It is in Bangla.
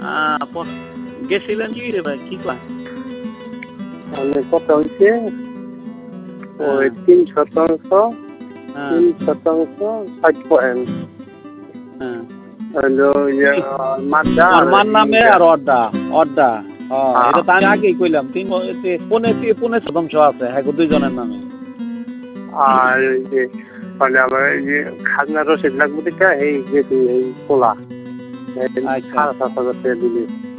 গেছিলেন কি রে ভাই, কি কয়? মানে কথা হচ্ছে ওই 3% 60%। হলো মাদ্দা ওর নামে আর অর্ডা এটা তো আমি আগেই কইলাম 3.5% আছে হ্যাঁ দুইজনের নামে। আর ওই যে মানে আমার এই যে খাজনা রসিদ লাগবে দেখা এই যে এই পোলা 7,500 টাকা দিলে